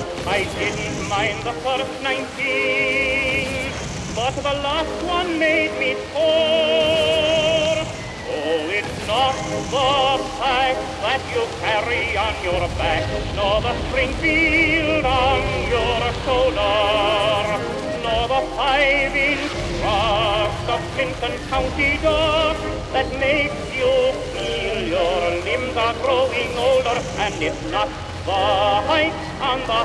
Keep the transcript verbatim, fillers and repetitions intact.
I didn't mind the first nineteen, but the last one made me sore. Oh, it's not the fact that you carry on your back, nor the Springfield on your shoulder, nor the five-inch thrust of Clinton County dust that makes you feel your limbs are growing older. And it's not the height on the